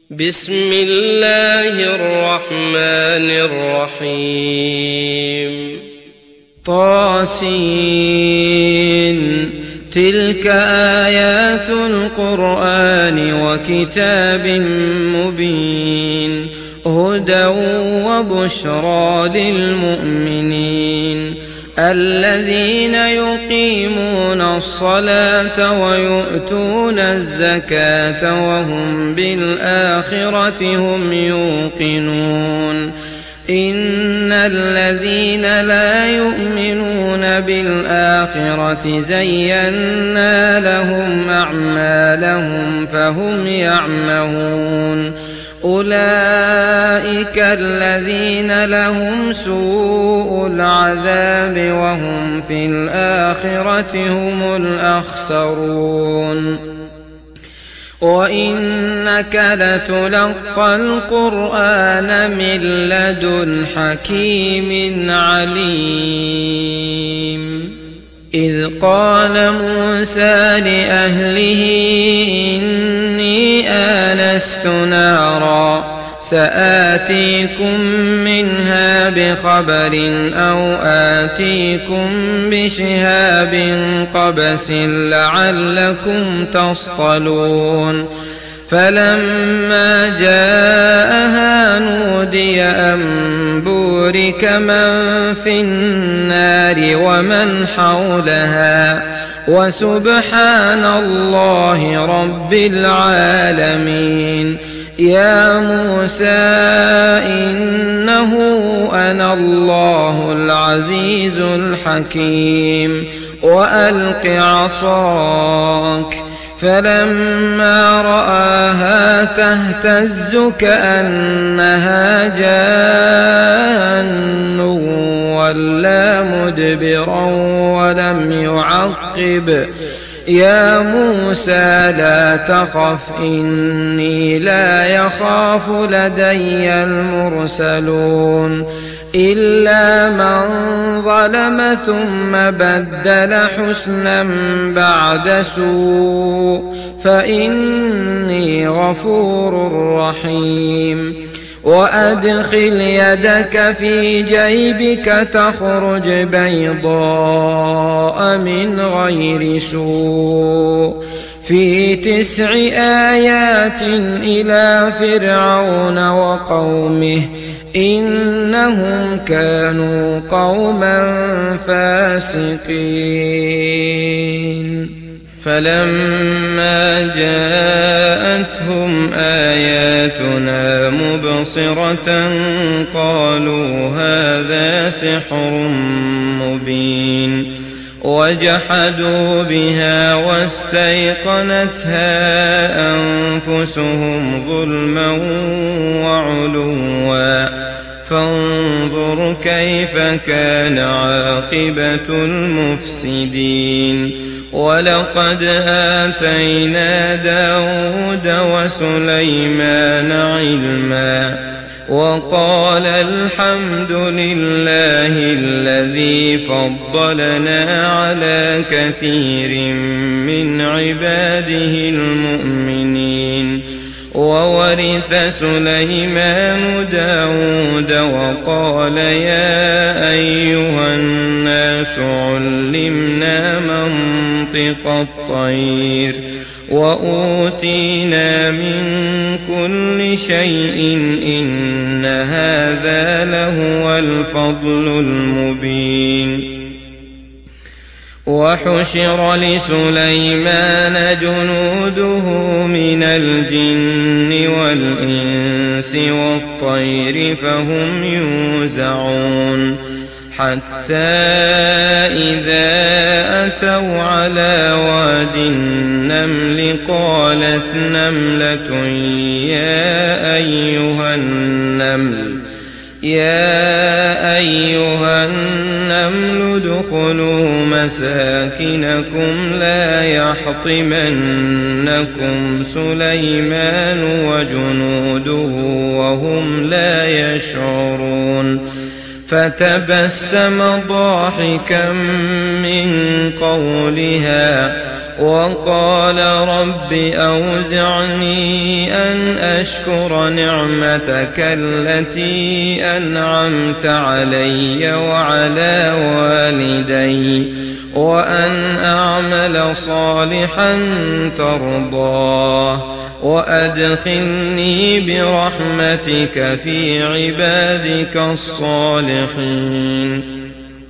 بسم الله الرحمن الرحيم. طاسين. تلك آيات القرآن وكتاب مبين، هدى وبشرى للمؤمنين الذين يقيمون الصلاة ويؤتون الزكاة وهم بالآخرة هم يوقنون. إن الذين لا يؤمنون بالآخرة زينا لهم أعمالهم فهم يعمهون. أولئك الذين لهم سوء العذاب وهم في الآخرة هم الأخسرون. وإنك لتلقى القرآن من لدن حكيم عليم. إذ قال موسى لأهله إني آنست نارا سآتيكم منها بخبر أو آتيكم بشهاب قبس لعلكم تصطلون. فلما جاءها نودي أن بورك من في النار ومن حولها وسبحان الله رب العالمين. يا موسى إنه أنا الله العزيز الحكيم وألق عصاك. فلما رآها تهتز كأنها جان ولا مدبرا ولم يعقب. يا موسى لا تخف إني لا يخاف لدي المرسلون. إلا من ظلم ثم بدل حسنا بعد سوء فإني غفور رحيم. وأدخل يدك في جيبك تخرج بيضاء من غير سوء في 9 آيات إلى فرعون وقومه إنهم كانوا قوما فاسقين. فلما جاءتهم آياتنا مبصرة قالوا هذا سحر مبين، وجحدوا بها واستيقنتها أنفسهم ظلما وعلوا. فانظر كيف كان عاقبة المفسدين. ولقد آتينا داود وسليمان علما وقال الحمد لله الذي فضلنا على كثير من عباده المؤمنين. وورث سليمان داود وقال يا أيها الناس علمنا منطق الطير وأوتينا من كل شيء إن هذا لهو الفضل المبين. وحشر لسليمان جنوده من الجن والإنس والطير فهم يوزعون. حتى إذا أتوا على واد النمل قالت نملة يا أيها النمل ادخلوا مساكنكم لا يحطمنكم سليمان وجنوده وهم لا يشعرون. فتبسم ضاحكا من قولها وقال رب أوزعني أن أشكر نعمتك التي أنعمت علي وعلى والدي وأن أعمل صالحا ترضاه وأدخلني برحمتك في عبادك الصالحين.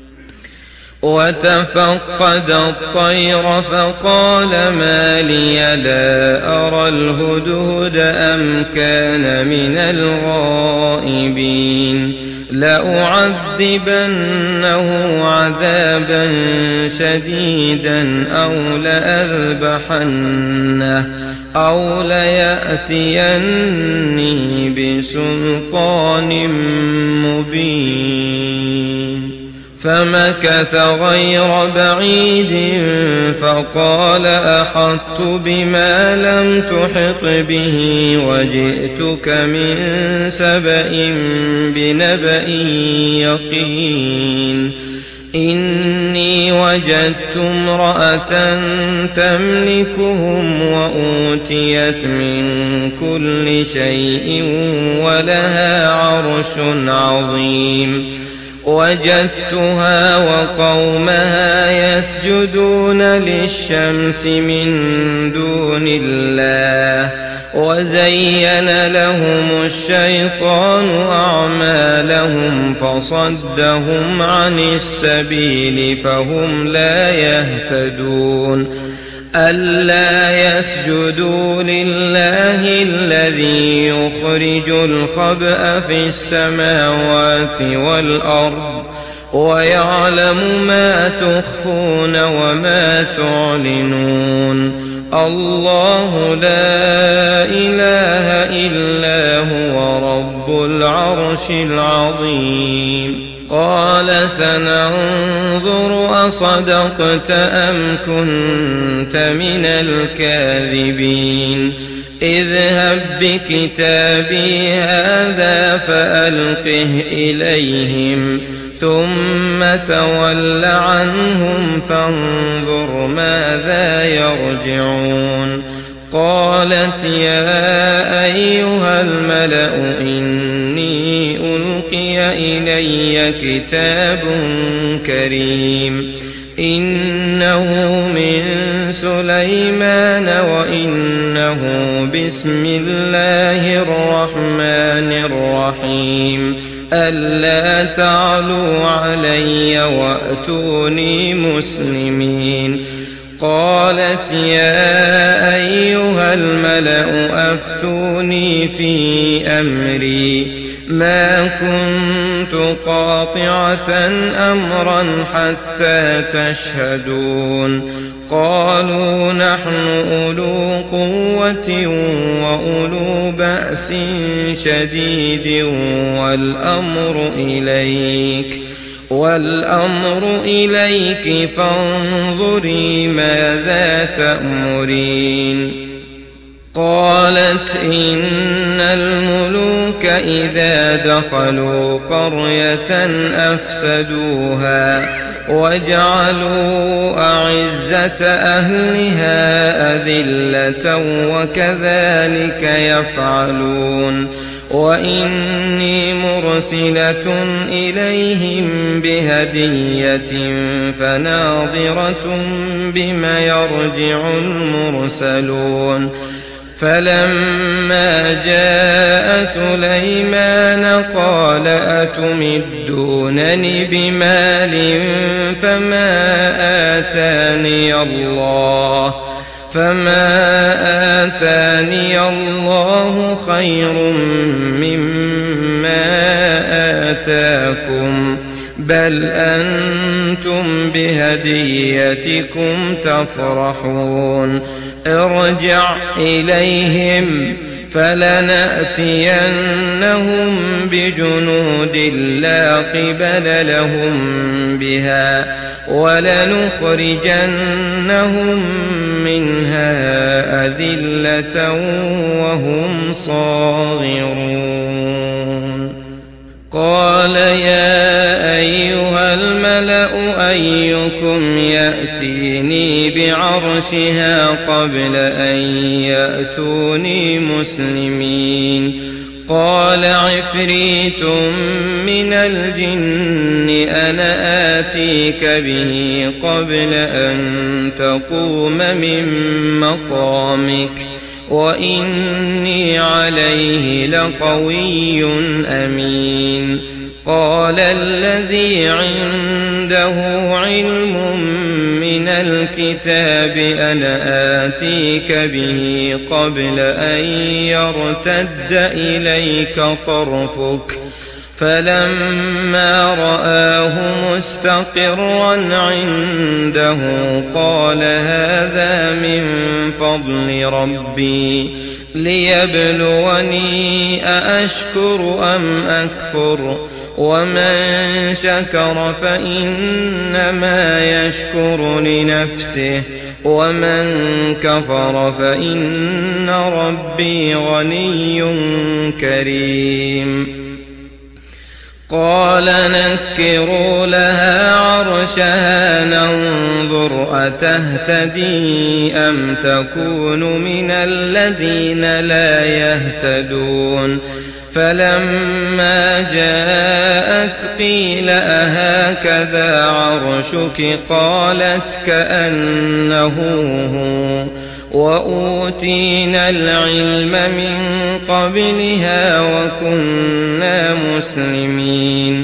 وتفقد الطير فقال ما لي لا أرى الهدهد أم كان من الغائبين لأعذبنه عذابا شديدا أو ليأتيني بسلطان مبين. فمكث غير بعيد فقال أحطت بما لم تحط به وجئتك من سبأ بنبأ يقين. إني وجدت امرأة تملكهم وأوتيت من كل شيء ولها عرش عظيم. وجدتها وقومها يسجدون للشمس من دون الله وزين لهم الشيطان أعمالهم فصدهم عن السبيل فهم لا يهتدون. ألا يسجدوا لله الذي يخرج الخبأ في السماوات والأرض ويعلم ما تخفون وما تعلنون. الله لا إله إلا هو رب العرش العظيم. قال سننظر أصدقت أم كنت من الكاذبين. اذهب بكتابي هذا فألقه إليهم ثم تول عنهم فانظر ماذا يرجعون. قالت يا أيها الملأ إني ألقي إلي كتاب كريم إنه من سليمان وإنه بسم الله الرحمن الرحيم. ألا تعلوا علي وأتوني مسلمين. قالت يا أيها الملأ أفتوني في أمري ما كنت قاطعة أمرا حتى تشهدون. قالوا نحن أولو قوة وأولو بأس شديد والأمر إليك فانظري ماذا تأمرين. قالت إن الملوك إذا دخلوا قرية أفسدوها وجعلوا أعزة أهلها أذلة وكذلك يفعلون. وإني مرسلة إليهم بهدية فناظرة بما يرجع المرسلون. فلما جاء سليمان قال أتمدونني بمال فما آتاني الله خير مما آتاكم بل أنتم بهديتكم تفرحون. ارجع إليهم فلنأتينهم بجنود لا قبل لهم بها ولنخرجنهم منها أذلة وهم صاغرون. قال يا أيها الملأ أيكم يأتيني عرشها قبل أن يأتوني مسلمين. قال عفريت من الجن أنا آتيك به قبل أن تقوم من مقامك وإني عليه لقوي أمين. قال الذي عنده علم من الكتاب أنا آتيك به قبل أن يرتد إليك طرفك فلما رآه مستقرا عنده قال هذا من فضل ربي ليبلوني أأشكر أم أكفر ومن شكر فإنما يشكر لنفسه ومن كفر فإن ربي غني كريم. قال نكروا لها عرشها ننظر أتهتدي أم تكون من الذين لا يهتدون. فلما جاءت قيل أهكذا عرشك قالت كأنه هو وأوتينا العلم من قبلها وكنا مسلمين.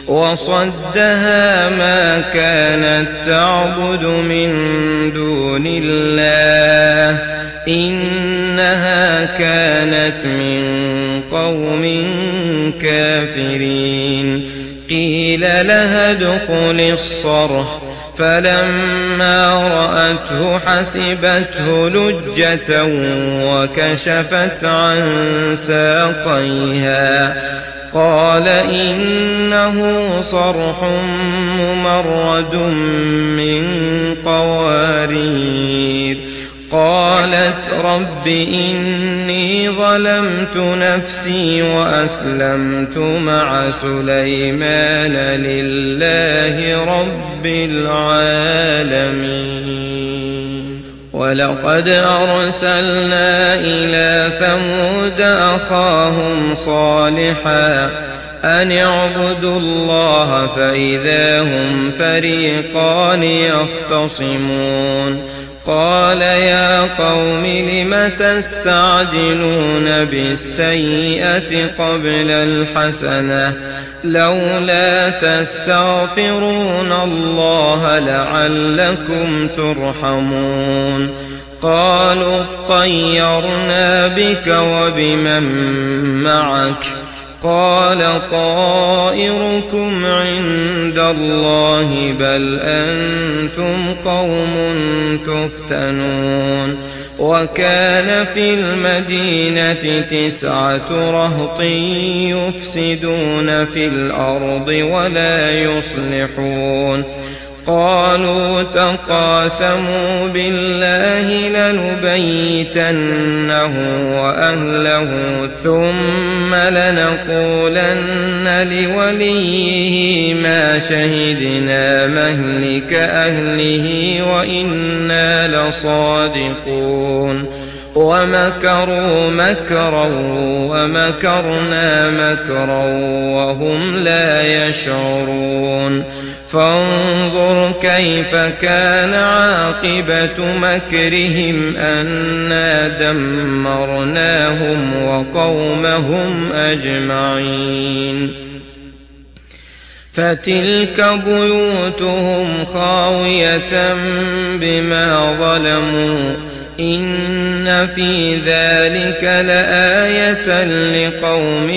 وصدها ما كانت تعبد من دون الله إنها كانت من قوم كافرين. قيل لها ادخل الصرح فلما رأته حسبته لجة وكشفت عن ساقيها قال إنه صرح ممرد من قوارير. قالت رب إني ظلمت نفسي وأسلمت مع سليمان لله رب العالمين. ولقد أرسلنا إلى ثمود أخاهم صالحا أن اعبدوا الله فإذا هم فريقان يختصمون. قال يا قوم لم تستعجلون بالسيئة قبل الحسنة لولا تستغفرون الله لعلكم ترحمون. قالوا اطيرنا بك وبمن معك قال طائركم عند الله بل أنتم قوم تفتنون. وكان في المدينة 9 رهط يفسدون في الأرض ولا يصلحون. قالوا تقاسموا بالله لنبيتنه وأهله ثم لنقولن لوليه ما شهدنا مهلك أهله وإنا لصادقون. ومكروا مكرا ومكرنا مكرا وهم لا يشعرون. فانظر كيف كان عاقبة مكرهم أنا دمرناهم وقومهم أجمعين. فتلك بيوتهم خاوية بما ظلموا إن في ذلك لآية لقوم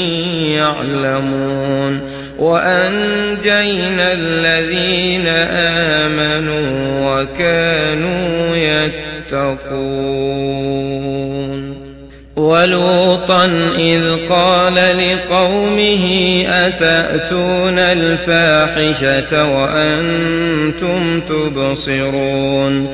يعلمون. وأنجينا الذين آمنوا وكانوا يتقون. ولوطا إذ قال لقومه أتأتون الفاحشة وأنتم تبصرون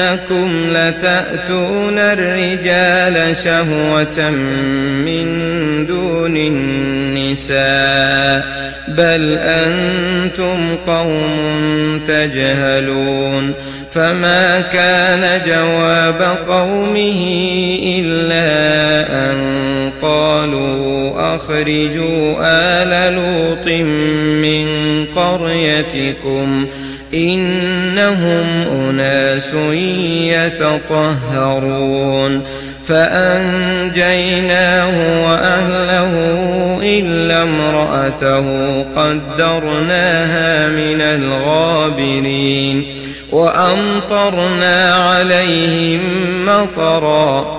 أئنكم لتأتون الرجال شهوة من دون النساء بل أنتم قوم تجهلون فما كان جواب قومه إلا أن قالوا أخرجوا آل لوط من قريتكم إنهم أناس يتطهرون فأنجيناه وأهله إلا امرأته قدرناها من الغابرين وأمطرنا عليهم مطرا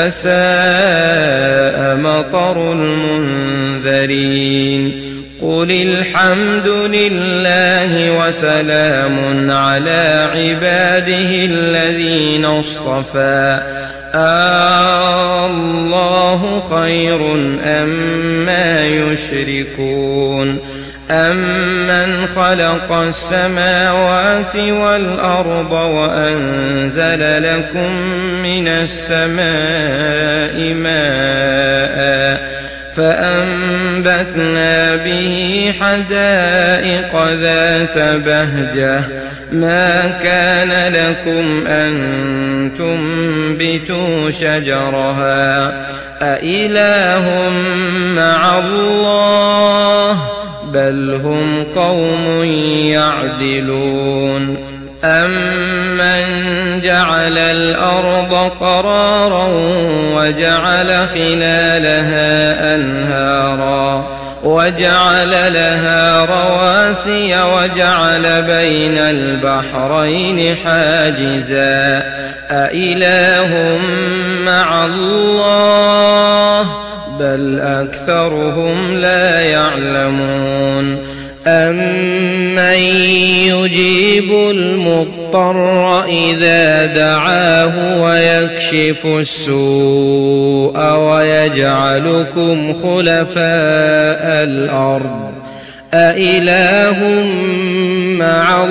فساء مطر المنذرين قل الحمد لله وسلام على عباده الذين اصطفى الله خير أما يشركون أمن خلق السماوات والأرض وأنزل لكم من السماء ماء فأنبتنا به حدائق ذات بهجة ما كان لكم أن تنبتوا شجرها أإله مع الله بل هم قوم يعدلون أمن جعل الأرض قرارا وجعل خلالها أنهارا وجعل لها رواسي وجعل بين البحرين حاجزا أإله مع الله بل أكثرهم لا يعلمون أمن يجيب المضطر إذا دعاه ويكشف السوء ويجعلكم خلفاء الأرض أإله مع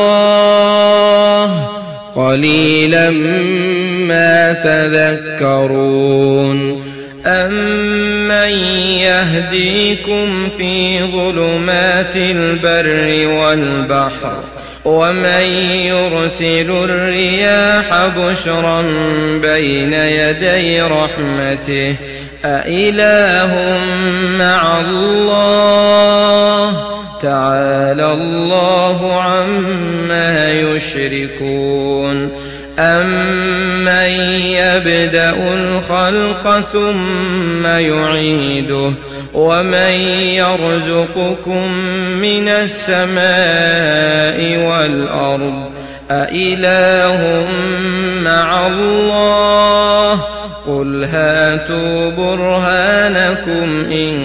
الله قليلا ما تذكرون أمن يهديكم في ظلمات البر والبحر ومن يرسل الرياح بشرا بين يدي رحمته أإله مع الله تعالى الله عما يشركون أمن يبدأ الخلق ثم يعيده ومن يرزقكم من السماء والأرض أإله مع الله قل هاتوا برهانكم إن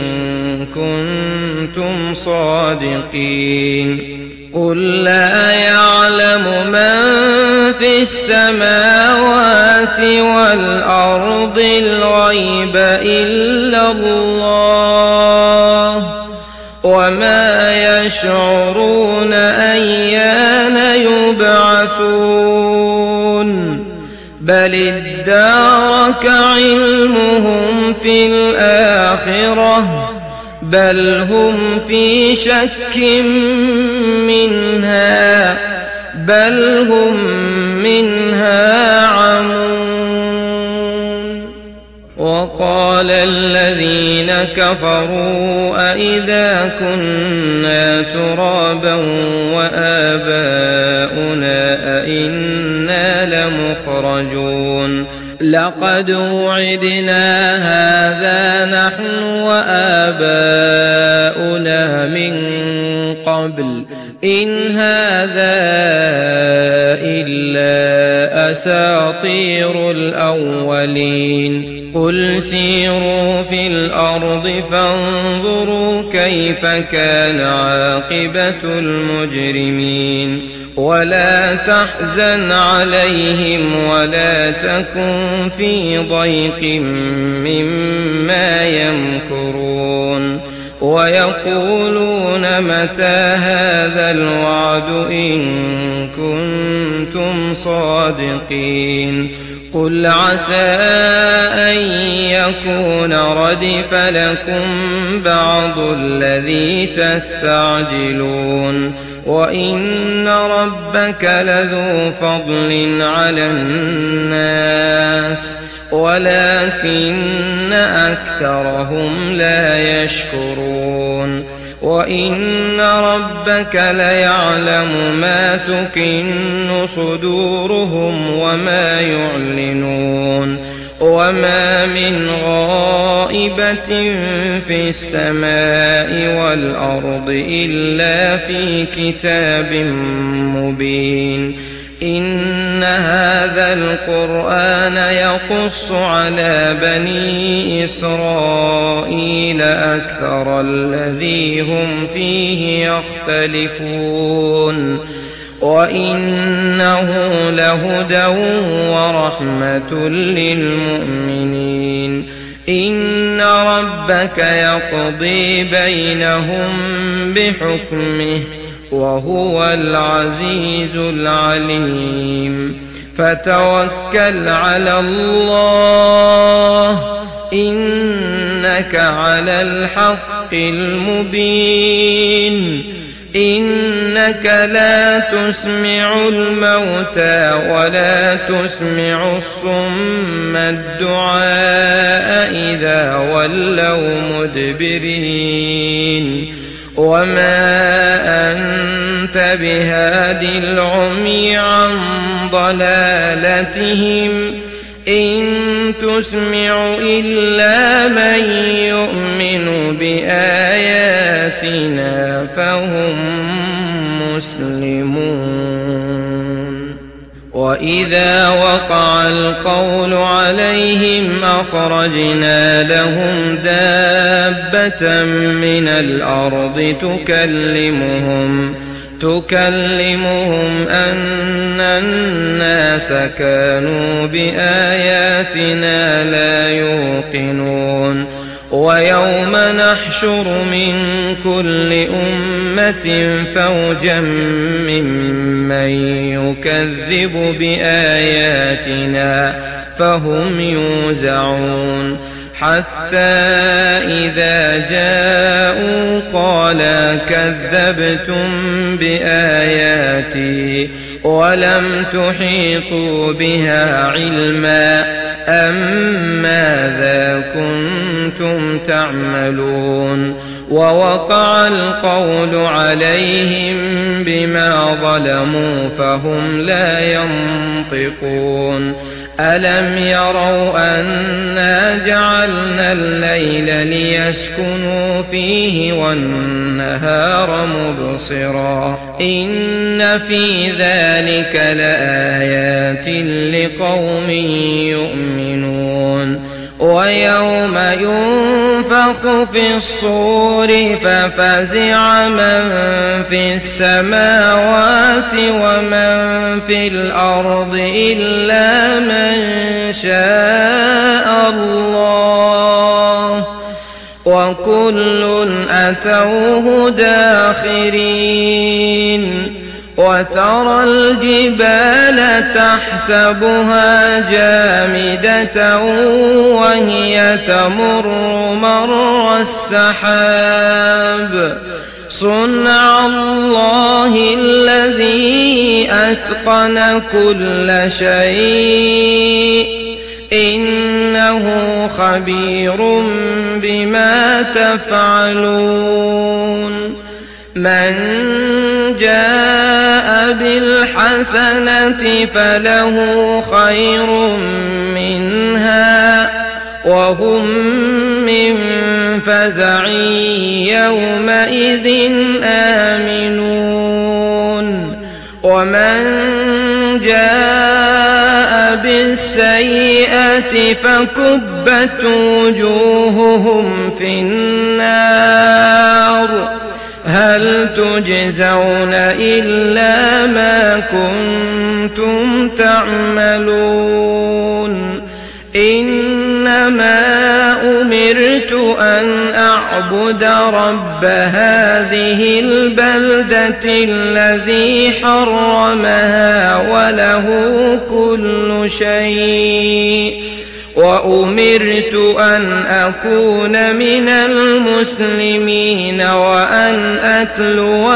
كنتم صادقين قل لا يعلم من في السماوات والأرض الغيب إلا الله وما يشعرون أيان يبعثون بل ادارك علمهم في الآخرة بل هم في شك منها بل هم منها عمون وقال الذين كفروا أئذا كنا ترابا وآباؤنا أئنا لمخرجون لقد وعدنا هذا نحن وآباؤنا من قبل إن هذا إلا أساطير الأولين قل سيروا في الأرض فانظروا كيف كان عاقبة المجرمين ولا تحزن عليهم ولا تكن في ضيق مما يمكرون ويقولون متى هذا الوعد إن كنتم صادقين قل عسى أن يكون ردف لكم بعض الذي تستعجلون وإن ربك لذو فضل على الناس ولكن أكثرهم لا يشكرون وإن ربك ليعلم ما تكن صدورهم وما يعلنون وما من غائبة في السماء والأرض إلا في كتاب مبين إن هذا القرآن يقص على بني إسرائيل أكثر الذي هم فيه يختلفون وإنه لهدى ورحمة للمؤمنين إن ربك يقضي بينهم بحكمه وهو العزيز العليم فتوكل على الله إنك على الحق المبين إنك لا تسمع الموتى ولا تسمع الصم الدعاء إذا ولوا مدبرين وما أنت بهاد العمي عن ضلالتهم إن تسمع إلا من يؤمن بآياتنا فهم مسلمون وإذا وقع القول عليهم أخرجنا لهم دابة من الأرض تكلمهم أن الناس كانوا بآياتنا لا يوقنون ويوم نحشر من كل أمة فوجا ممن يكذب بآياتنا فهم يوزعون حتى إذا جاءوا قال كذبتم بآياتي ولم تحيطوا بها علما أم ماذا كنتم تعملون ووقع القول عليهم بما ظلموا فهم لا ينطقون ألم يروا أنا جعلنا الليل ليسكنوا فيه والنهار مبصرا إن في ذلك لآيات لقوم يؤمنون ويوم ينفخ في الصور ففزع من في السماوات ومن في الأرض إلا من شاء الله وكل أتوه داخرين وترى الجبال تحسبها جامدة وهي تمر مر السحاب صنع الله الذي أتقن كل شيء إنه خبير بما تفعلون من جاء بالحسنة فله خير منها وهم من فزع يومئذ آمنون ومن جاء بالسيئة فكبت وجوههم في النار هل تجزون إلا ما كنتم تعملون إنما أمرت أن أعبد رب هذه البلدة الذي حرمها وله كل شيء وأمرت أن أكون من المسلمين وأن أتلو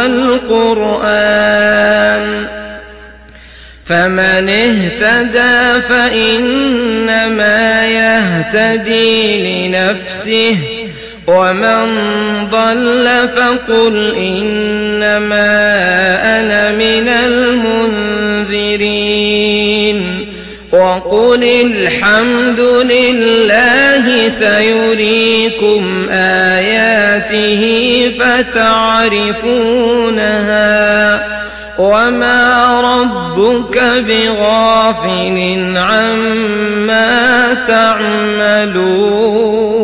القرآن فمن اهتدى فإنما يهتدي لنفسه ومن ضل فقل إنما أنا من المنذرين وقل الحمد لله سيريكم آياته فتعرفونها وما ربك بغافل عما تعملون